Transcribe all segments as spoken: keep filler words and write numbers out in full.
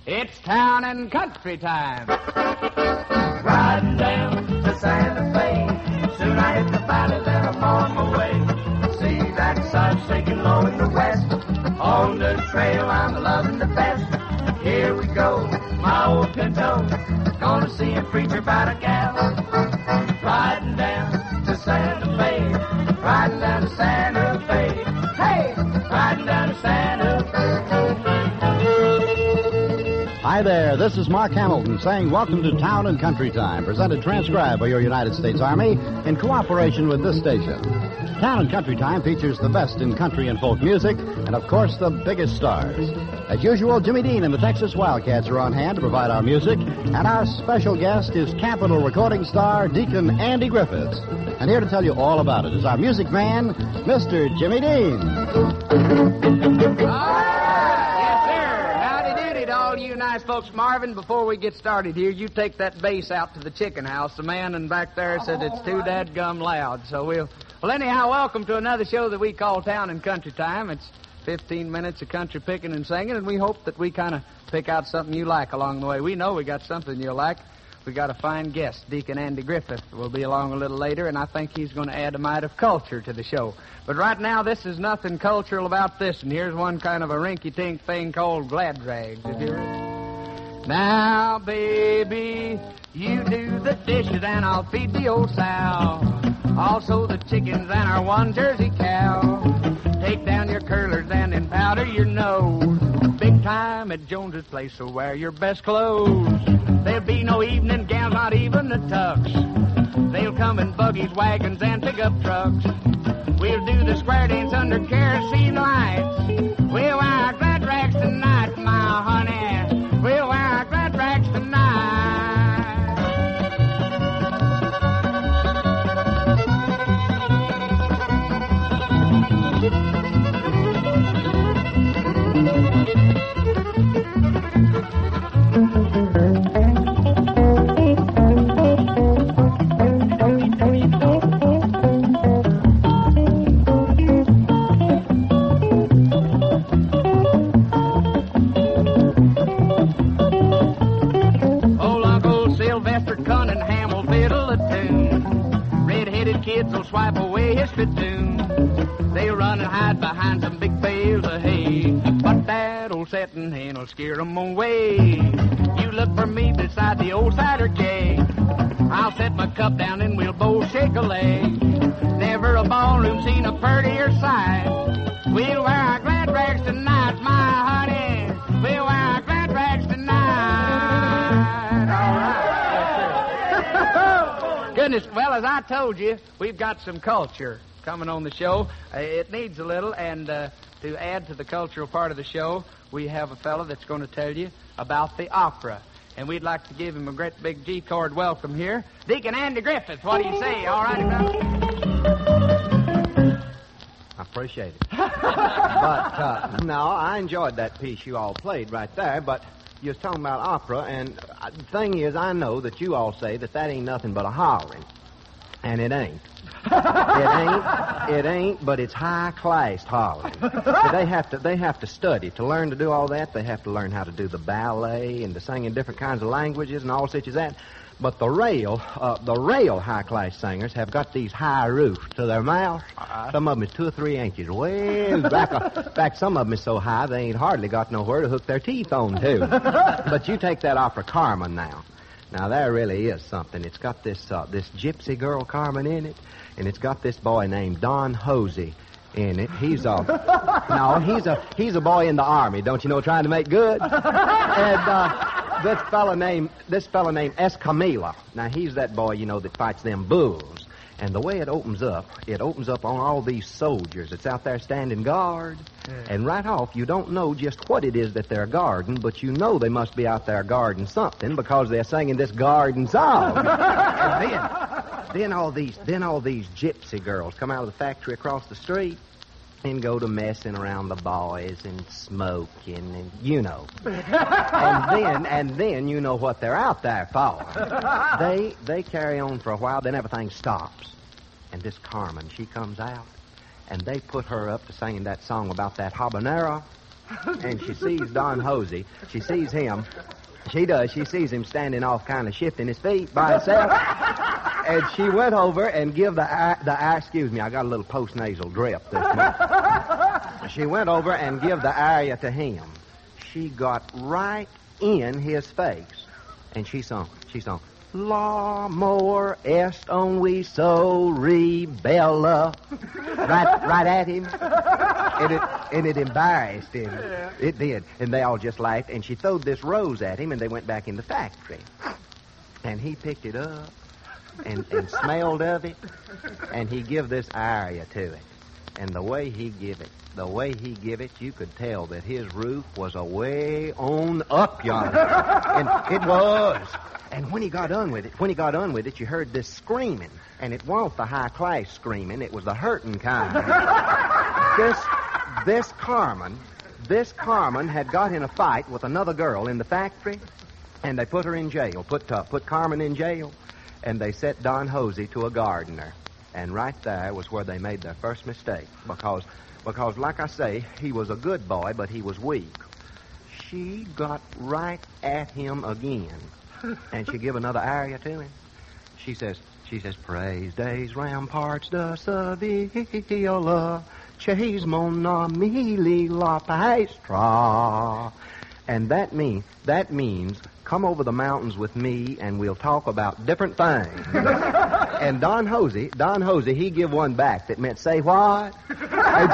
It's town and country time. Riding down to Santa Fe. Soon I hit the valley, then I'm on my way. See that sun shaking low in the west. On the trail I'm loving the best. Here we go, my old pinto. Gonna see a preacher about a gal. Riding down to Santa Fe. Riding down to Santa Fe. Hey! Riding down to Santa Fe. Hi there, this is Mark Hamilton saying welcome to Town and Country Time, presented transcribed by your United States Army in cooperation with this station. Town and Country Time features the best in country and folk music, and of course the biggest stars. As usual, Jimmy Dean and the Texas Wildcats are on hand to provide our music, and our special guest is Capitol recording star Deacon Andy Griffiths. And here to tell you all about it is our music man, Mister Jimmy Dean. All you nice folks. Marvin, before we get started here, you take that bass out to the chicken house. The man in back there said it's too dadgum loud. So we'll... Well, anyhow, welcome to another show that we call Town and Country Time. It's fifteen minutes of country picking and singing, and we hope that we kind of pick out something you like along the way. We know we got something you'll like. We got a fine guest, Deacon Andy Griffith, will be along a little later, and I think he's going to add a mite of culture to the show. But right now, this is nothing cultural about this, and here's one kind of a rinky-tink thing called glad rags. Have you heard it? Now, baby, you do the dishes, and I'll feed the old sow. Also the chickens and our one Jersey cow. Take down your curlers and then powder your nose. Big time at Jones's place, so wear your best clothes. There'll be no evening gowns, not even the tux. They'll come in buggies, wagons, and pickup trucks. We'll do the square dance under kerosene lights. We'll wear our glad rags tonight, my honey. We'll wear our glad rags tonight. Kids will swipe away his spittoon. They'll run and hide behind some big bales of hay. But that old setting hen will scare them away. You look for me beside the old cider keg. I'll set my cup down and we'll both shake a leg. Never a ballroom seen a prettier sight. We'll wear our glad rags tonight, my honey. We'll wear our glad rags tonight. All right. Goodness, well, as I told you, we've got some culture coming on the show. Uh, it needs a little, and uh, to add to the cultural part of the show, we have a fellow that's going to tell you about the opera. And we'd like to give him a great big G-chord welcome here. Deacon Andy Griffith, what do you say? All right, I appreciate it. But, uh, no, I enjoyed that piece you all played right there, but you was talking about opera, and uh, the thing is, I know that you all say that that ain't nothing but a hollering, and it ain't. It ain't, it ain't, but it's high-class hollering. So they have to, they have to study. To learn to do all that, they have to learn how to do the ballet and to sing in different kinds of languages and all such as that. But the real, uh, the real high-class singers have got these high roofs to their mouths. Uh-huh. Some of them is two or three inches. Well, back, uh, back some of them is so high they ain't hardly got nowhere to hook their teeth on to. But you take that opera Carmen now. Now, there really is something. It's got this uh, this gypsy girl Carmen in it, and it's got this boy named Don Hosey in it. He's a no, he's a he's a boy in the army. Don't you know, trying to make good. And uh, this fella named this fella named Escamilla. Now he's that boy, you know, that fights them bulls. And the way it opens up, it opens up on all these soldiers that's out there standing guard. Yeah. And right off, you don't know just what it is that they're guarding, but you know they must be out there guarding something because they're singing this garden song. And then, then all these, then all these gypsy girls come out of the factory across the street and go to messing around the boys and smoking and, you know. and then, and then you know what they're out there for. They, they carry on for a while, then everything stops. And this Carmen, she comes out, and they put her up to singing that song about that habanero. and she sees Don Hosey. She sees him. She does. She sees him standing off, kind of shifting his feet by himself. And she went over and give the eye, the eye, excuse me, I got a little post-nasal drip this morning. She went over and give the aria to him. She got right in his face. And she sung, she sung, La more est on we so rebella. Right, right at him. And it, and it embarrassed him. Yeah. It did. And they all just laughed. And she throwed this rose at him, and they went back in the factory. And he picked it up and, and smelled of it, and he give this aria to it. And the way he give it, the way he give it, you could tell that his roof was away on up yonder. And it was. And when he got done with it, when he got done with it, you heard this screaming. And it wasn't the high-class screaming. It was the hurting kind. this, this Carmen, this Carmen had got in a fight with another girl in the factory, and they put her in jail, put, uh, put Carmen in jail, and they set Don Hosey to a gardener. And right there was where they made their first mistake, because, because, like I say, he was a good boy, but he was weak. She got right at him again, and she give another aria to him. She says, she says, praise days ramparts de Sevilla, chase mon ami la paestra. And that means, that means, come over the mountains with me and we'll talk about different things. And Don Hosey, Don Hosey, he give one back that meant, say what? And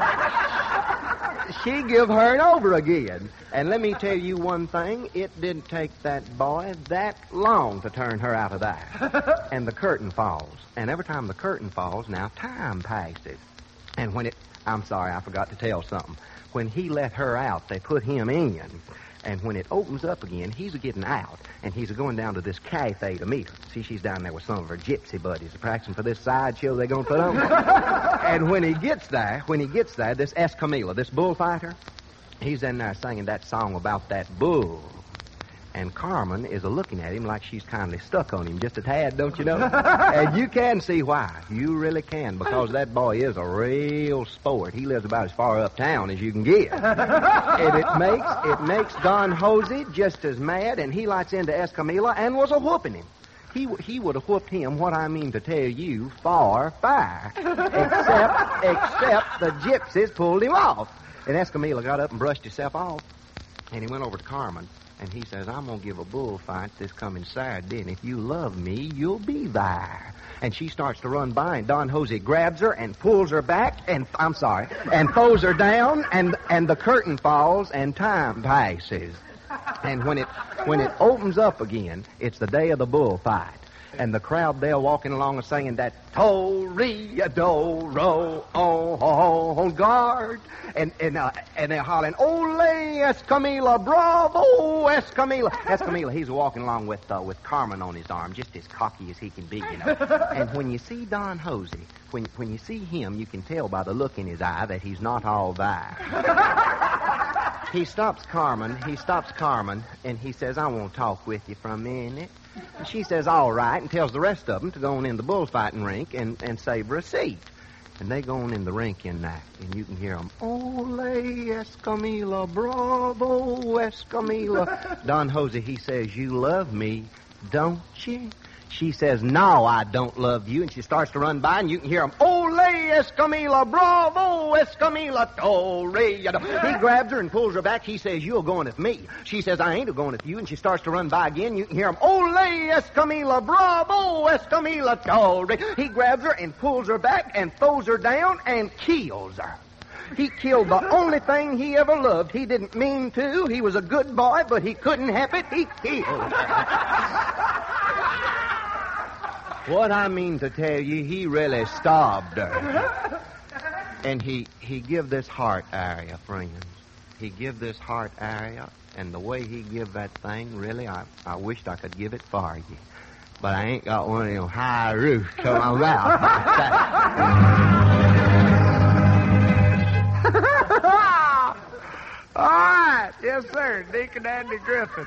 she, she give her an over again. And let me tell you one thing, it didn't take that boy that long to turn her out of that. And the curtain falls. And every time the curtain falls, now time passes. And when it, I'm sorry, I forgot to tell something. When he let her out, they put him in. And when it opens up again, he's a-getting out, and he's a-going down to this cafe to meet her. See, she's down there with some of her gypsy buddies, practicing for this sideshow they're going to put on. And when he gets there, when he gets there, this Escamilla, this bullfighter, he's in there singing that song about that bull. And Carmen is a-looking at him like she's kindly stuck on him just a tad, don't you know? And you can see why. You really can, because that boy is a real sport. He lives about as far uptown as you can get. And it makes it makes Don Hosey just as mad, and he lights into Escamilla and was a-whooping him. He he would have whooped him, what I mean to tell you, far, far. Except, except the gypsies pulled him off. And Escamilla got up and brushed himself off, and he went over to Carmen. And he says, I'm going to give a bullfight this coming Saturday, and if you love me, you'll be there. And she starts to run by, and Don Hosey grabs her and pulls her back, and, I'm sorry, and throws her down, and, and the curtain falls, and time passes. And when it, when it opens up again, it's the day of the bullfight. And the crowd there walking along and singing that Toreador on guard. And and uh, and they're hollering, Ole Escamilla, bravo, Escamilla. Escamilla, he's walking along with uh, with Carmen on his arm, just as cocky as he can be, you know. And when you see Don Hosey, when, when you see him, you can tell by the look in his eye that he's not all there. He stops Carmen, he stops Carmen, and he says, I want to talk with you for a minute. And she says, all right, and tells the rest of them to go on in the bullfighting rink and, and save her a seat. And they go on in the rink in that, and you can hear them, Ole Escamilla, bravo, Escamilla. Don Hosey, he says, you love me, don't you? She says, no, I don't love you. And she starts to run by, and you can hear him, Ole Escamilla, bravo, Escamilla, Toreador. He grabs her and pulls her back. He says, you're going with me. She says, I ain't going with you. And she starts to run by again. You can hear him, Ole Escamilla, bravo, Escamilla, Toreador. He grabs her and pulls her back and throws her down and kills her. He killed the only thing he ever loved. He didn't mean to. He was a good boy, but he couldn't help it. He killed her. What I mean to tell you, he really starved her. And he, he give this heart aria, friends. He give this heart aria, and the way he give that thing, really, I, I wished I could give it for you. But I ain't got one of them high roofs to my mouth. All right. Yes, sir. Deacon Andy Griffith.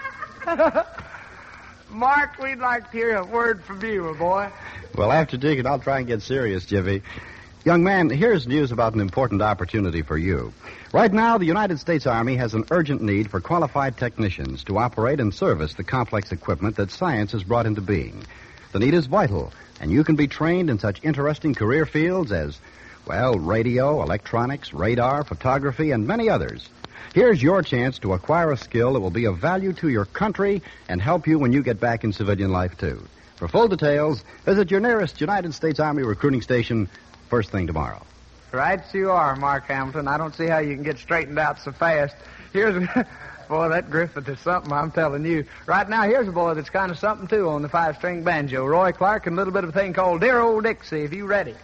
Mark, we'd like to hear a word from you, my boy. Well, after Deacon, I'll try and get serious, Jimmy. Young man, here's news about an important opportunity for you. Right now, the United States Army has an urgent need for qualified technicians to operate and service the complex equipment that science has brought into being. The need is vital, and you can be trained in such interesting career fields as, well, radio, electronics, radar, photography, and many others. Here's your chance to acquire a skill that will be of value to your country and help you when you get back in civilian life, too. For full details, visit your nearest United States Army recruiting station first thing tomorrow. Right you are, Mark Hamilton. I don't see how you can get straightened out so fast. Here's... Boy, that Griffith is something, I'm telling you. Right now, here's a boy that's kind of something, too, on the five-string banjo. Roy Clark and a little bit of a thing called Dear Old Dixie, if you ready.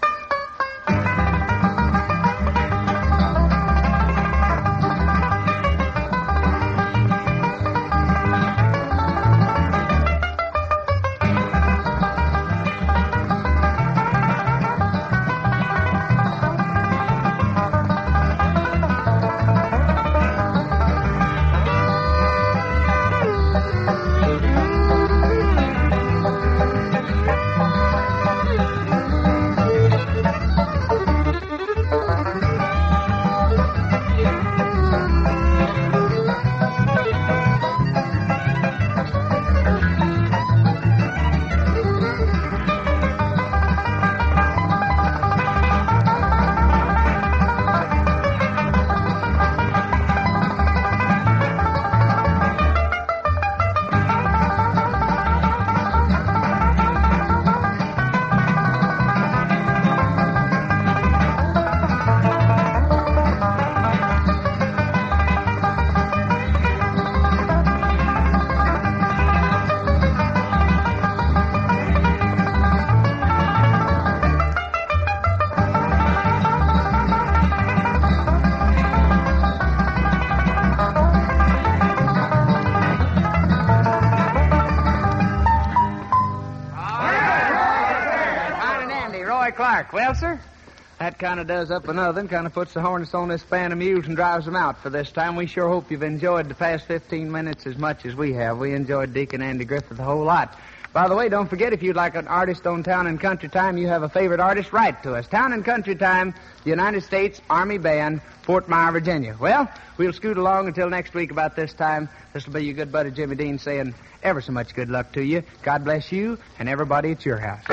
Clark. Well, sir, that kind of does up another and kind of puts the harness on this band of mules and drives them out for this time. We sure hope you've enjoyed the past fifteen minutes as much as we have. We enjoyed Deacon Andy Griffith a whole lot. By the way, don't forget, if you'd like an artist on Town and Country Time, you have a favorite artist, write to us. Town and Country Time, the United States Army Band, Fort Myer, Virginia. Well, we'll scoot along until next week about this time. This will be your good buddy Jimmy Dean saying ever so much good luck to you. God bless you and everybody at your house.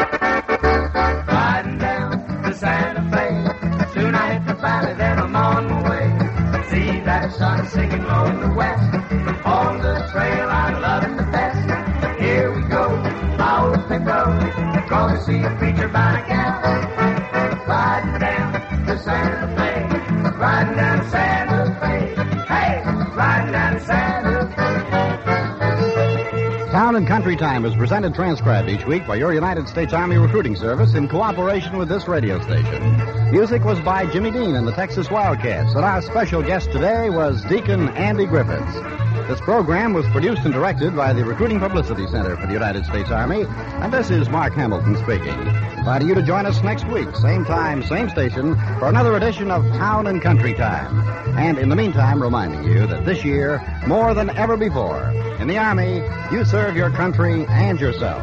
Riding down to Santa Fe, soon I hit the valley, then I'm on my way. See that sun sinking low in the west, on the trail I'm loving the best. Here we go, my old pink road, gonna see a preacher by a gal. Riding down to Santa Fe, riding down to Santa Fe, hey, riding down to Santa Fe. Town and Country Time is presented transcribed each week by your United States Army Recruiting Service in cooperation with this radio station. Music was by Jimmy Dean and the Texas Wildcats, and our special guest today was Deacon Andy Griffiths. This program was produced and directed by the Recruiting Publicity Center for the United States Army, and this is Mark Hamilton speaking. Inviting you to join us next week, same time, same station, for another edition of Town and Country Time. And in the meantime, reminding you that this year, more than ever before, in the Army, you serve your country and yourself.